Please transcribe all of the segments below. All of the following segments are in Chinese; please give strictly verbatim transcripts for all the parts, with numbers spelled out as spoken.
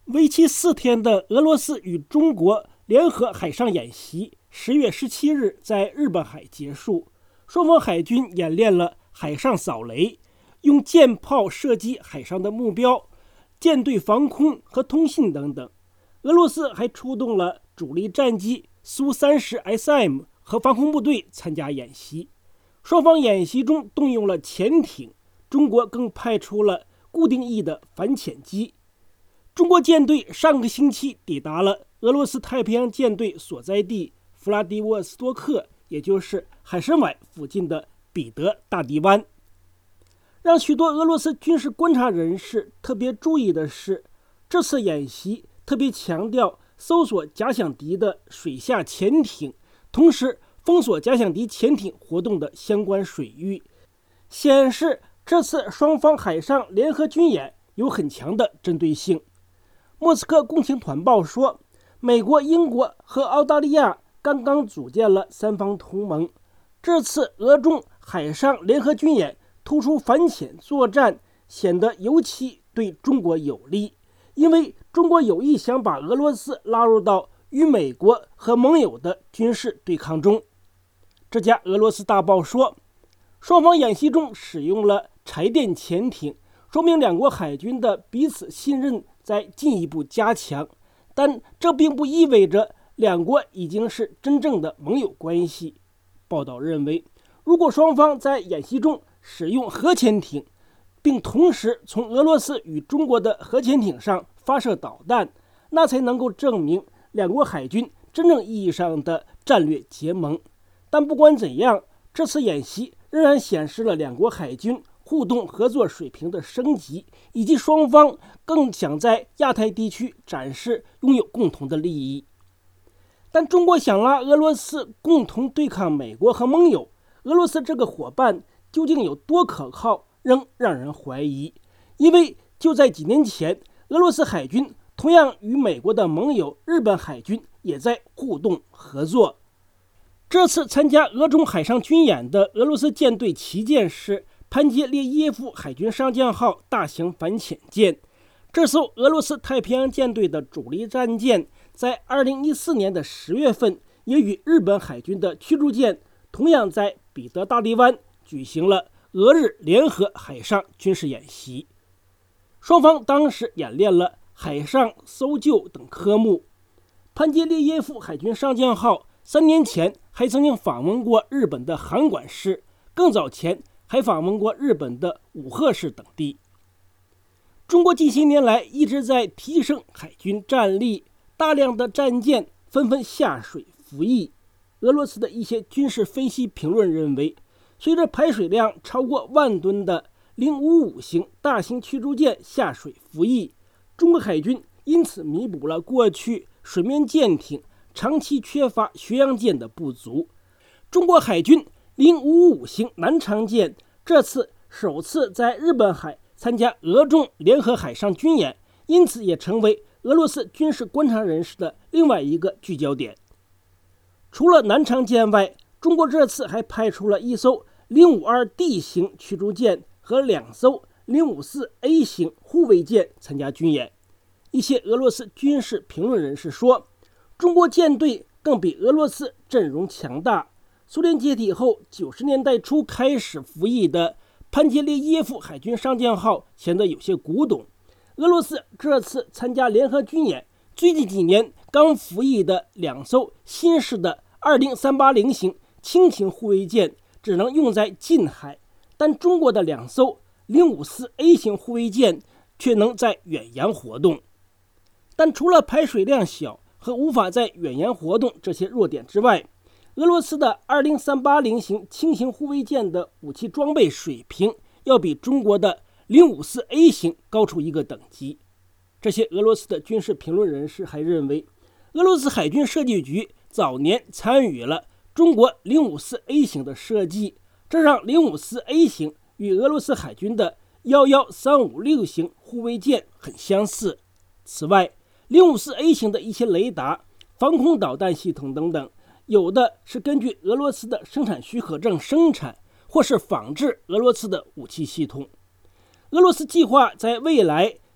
为期四天的俄罗斯与中国联合海上演习十月十七日在日本海结束，双方海军演练了海上扫雷、用舰炮射击海上的目标、舰队防空和通信等等。俄罗斯还出动了主力战机苏 三十 S M 和防空部队参加演习。双方演习中动用了潜艇，中国更派出了固定翼的反潜机。中国舰队上个星期抵达了俄罗斯太平洋舰队所在地弗拉迪沃斯托克，也就是海参崴附近的彼得大堤湾。让许多俄罗斯军事观察人士特别注意的是，这次演习特别强调搜索假想敌的水下潜艇，同时封锁假想敌潜艇活动的相关水域，显示这次双方海上联合军演有很强的针对性。莫斯科共青团报说，美国、英国和澳大利亚刚刚组建了三方同盟。这次俄中海上联合军演突出反潜作战，显得尤其对中国有利，因为中国有意想把俄罗斯拉入到与美国和盟友的军事对抗中。这家俄罗斯大报说，双方演习中使用了柴电潜艇，说明两国海军的彼此信任在进一步加强，但这并不意味着两国已经是真正的盟友关系。报道认为，如果双方在演习中使用核潜艇，并同时从俄罗斯与中国的核潜艇上发射导弹，那才能够证明两国海军真正意义上的战略结盟。但不管怎样，这次演习仍然显示了两国海军互动合作水平的升级，以及双方更想在亚太地区展示拥有共同的利益。但中国想拉俄罗斯共同对抗美国和盟友，俄罗斯这个伙伴究竟有多可靠，仍让人怀疑。因为就在几年前，俄罗斯海军同样与美国的盟友日本海军也在互动合作。这次参加俄中海上军演的俄罗斯舰队旗舰是潘杰列耶夫海军上将号大型反潜舰。这艘俄罗斯太平洋舰队的主力战舰在二零一四年的十月份也与日本海军的驱逐舰同样在彼得大堤湾举行了俄日联合海上军事演习。双方当时演练了海上搜救等科目。潘杰列耶夫海军上将号三年前还曾经访问过日本的函馆市，更早前还访问过日本的武贺市等地。中国近些年来一直在提升海军战力，大量的战舰纷纷下水服役。俄罗斯的一些军事分析评论认为，随着排水量超过万吨的零五五型大型驱逐舰下水服役，中国海军因此弥补了过去水面舰艇长期缺乏巡洋舰的不足。中国海军零五五型南长舰这次首次在日本海参加俄中联合海上军演，因此也成为俄罗斯军事观察人士的另外一个聚焦点。除了南长舰外，中国这次还派出了一艘零五二 D 型驱逐舰和两艘零五四 A 型护卫舰参加军演。一些俄罗斯军事评论人士说，中国舰队更比俄罗斯阵容强大。苏联解体后九十年代初开始服役的潘杰列耶夫海军上将号显得有些古董。俄罗斯这次参加联合军演，最近几年刚服役的两艘新式的二零三八零型轻型护卫舰只能用在近海，但中国的两艘零五四 A 型护卫舰却能在远洋活动。但除了排水量小和无法在远洋活动这些弱点之外，俄罗斯的二零三八零型轻型护卫舰的武器装备水平要比中国的零五四 A 型高出一个等级。这些俄罗斯的军事评论人士还认为，俄罗斯海军设计局早年参与了中国零五四 A 型的设计，这让零五四 A 型与俄罗斯海军的一一三五六型护卫舰很相似。此外，零五四 A 型的一些雷达、防空导弹系统等等，有的是根据俄罗斯的生产许可证生产，或是仿制俄罗斯的武器系统。俄罗斯计划在未来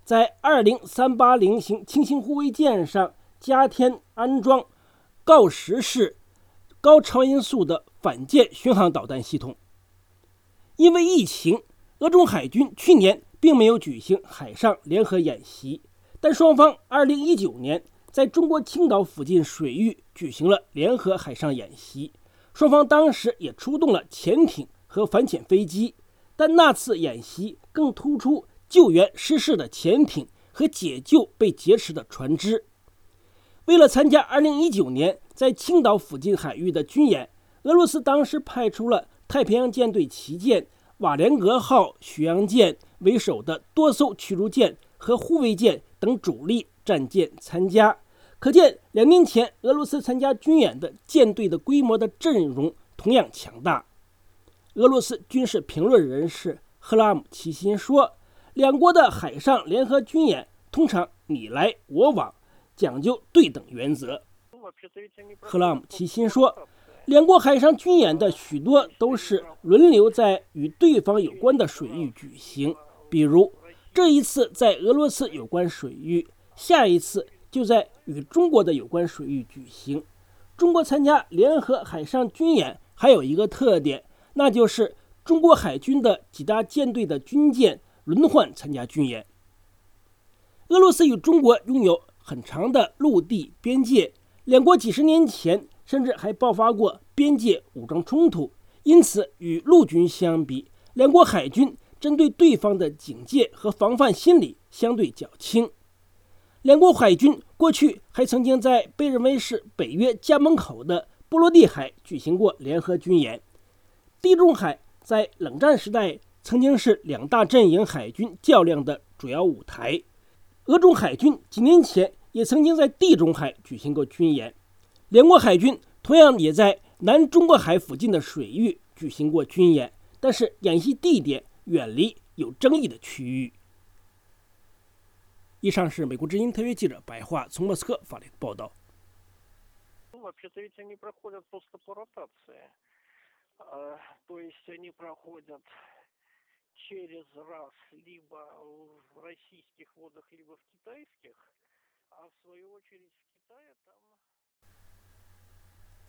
在二零三八零型轻型护卫舰上加添安装锆石式高超音速的反舰巡航导弹系统。因为疫情，俄中海军去年并没有举行海上联合演习，但双方二零一九年在中国青岛附近水域举行了联合海上演习，双方当时也出动了潜艇和反潜飞机，但那次演习更突出救援失事的潜艇和解救被劫持的船只。为了参加二零一九年在青岛附近海域的军演，俄罗斯当时派出了太平洋舰队旗舰瓦连格号巡洋舰为首的多艘驱逐舰和护卫舰等主力战舰参加。可见两年前俄罗斯参加军演的舰队的规模的阵容同样强大。俄罗斯军事评论人士赫拉姆齐辛说，两国的海上联合军演通常你来我往，讲究对等原则。赫拉姆齐辛说，两国海上军演的许多都是轮流在与对方有关的水域举行，比如这一次在俄罗斯有关水域，下一次就在与中国的有关水域举行。中国参加联合海上军演还有一个特点，那就是中国海军的几大舰队的军舰轮换参加军演。俄罗斯与中国拥有很长的陆地边界，两国几十年前甚至还爆发过边界武装冲突，因此与陆军相比，两国海军针对对方的警戒和防范心理相对较轻。两国海军过去还曾经在被认为是北约家门口的波罗的海举行过联合军演。地中海在冷战时代曾经是两大阵营海军较量的主要舞台。俄中海军几年前也曾经在地中海举行过军演，两国海军同样也在南中国海附近的水域举行过军演，但是演习地点远离有争议的区域。以上是美国之音特约记者白桦从莫斯科发来的报道。 через раз либо в российских водах, либо в китайских, а в свою очередь в Китае там